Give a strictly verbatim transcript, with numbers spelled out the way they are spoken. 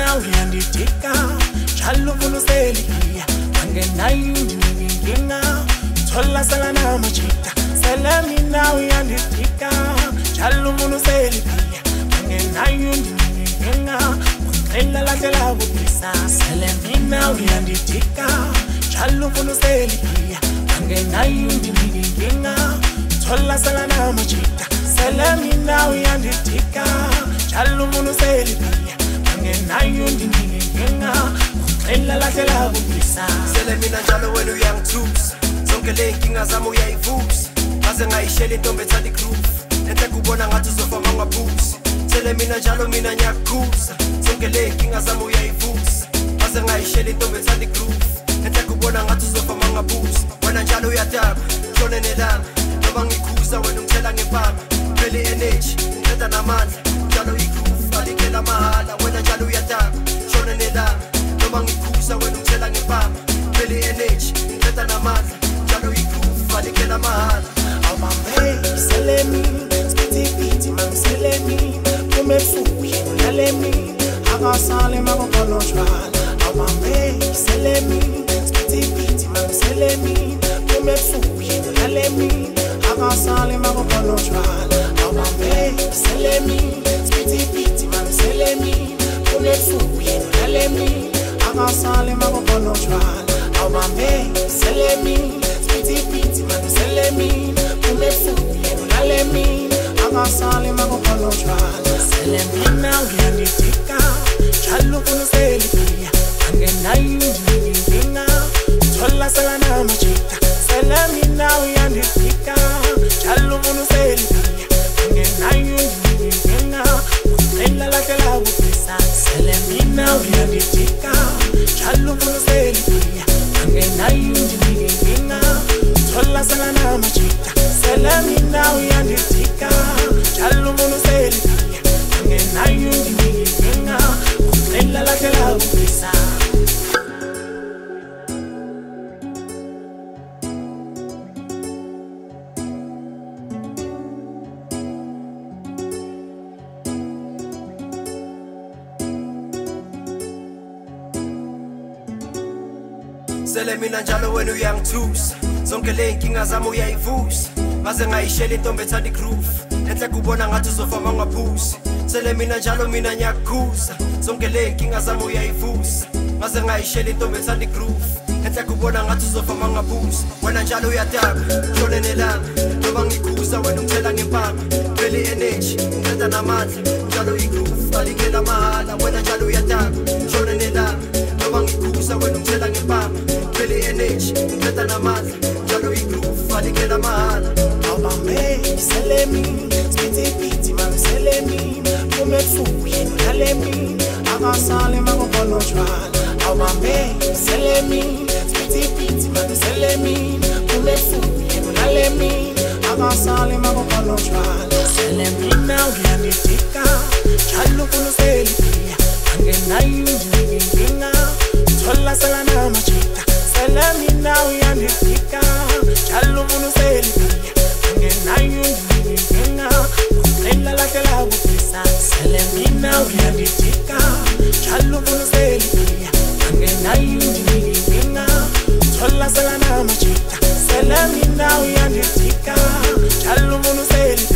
mina uyandidika njalo ufuna useliya angenayo indinginga thola sala namajita sala mina uyandidika njalo ufuna useliya angenayo indinginga ucela lahlela kubisa sala mina uyandidika njalo ufuna useliya angenayo indinginga thola sala namajita sala mina uyandidika njalo ufuna useliya angenayo indinginga ucela lahlela kubisa sele mina njalo wena uyangithusa zonke le nkinga zami uyayivusa ngaze ngayishela intombi ethanda groove enhle kubona ngathi uzofa mangaphusi sele mina njalo mina ngiyakukhuza zonke le nkinga zami uyayivusa ngaze ngayishela intombi ethanda groove enhle kubona ngathi uzofa mangaphusi wena njalo uyadaba shone nelanga ngoba ngikhuza wena ungithela ngempama vele energy ngiceda namandla njalo igroove alikela mahala wena njalo uyadaba shone nelanga ngoba ngikhuza wena ungithela ngempama vele energy ngiceda namandla njalo igroove alikela mahala awubambe selemi spitipiti mangiselemi kumefuye ulalemi akasale makokonotshwala awubambe selemi spitipiti mangiselemi kumefuye ulalemi akasale makokonotshwala awubambe selemi spitipiti mangiselemi kumefuye ulalemi akasale makokonotshwala awubambe selemi spitipiti mangiselemi kumefuye ulalemi akasale makokonotshwala selemina uyandidika njalo ufuna useliya angenayo indinginga thola sala namajita selemina uyandidika njalo ufuna useliya angenayo indinginga ucela lahlela kubisa selemina uyandidika njalo ufuna useliya angenayo indinginga thola sala namajita selemina uyandidika njalo ufuna useliya angenayo indinginga ucela lahlela kubisa sele mina njalo wena uyangithusa zonke le nkinga zami uyayivusa ngaze ngayishela intombi ethanda groove enhle kubona ngathi uzofa mangaphusi sele mina njalo mina ngiyakukhuza zonke le nkinga zami uyayivusa ngaze ngayishela intombi ethanda groove enhle kubona ngathi uzofa mangaphusi wena njalo uyadaba shone nelanga ngoba ngikhuza wena ungithela ngempama vele energy ngiceda namandla njalo igroove alikela mahala wena njalo uyadaba shone nelanga ngoba ngikhuza wena ungithela ngempama vele energy ngiceda namandla njalo igroove alikela mahala awubambe selemi spitipiti mangiselemi kumefuye ulalemi akasale makokonotshwala awubambe selemi spitipiti mangiselemi kumefuye ulalemi akasale makokonotshwala selemina uyandidika njalo ufuna useliya angenayo indinginga thola sala namajita selemina uyandidika njalo ufuna useliya angenayo indinginga ucela lahlela kubisa selemina uyandidika njalo ufuna useliya angenayo indinginga thola sala namajita selemina uyandidika njalo ufuna useliya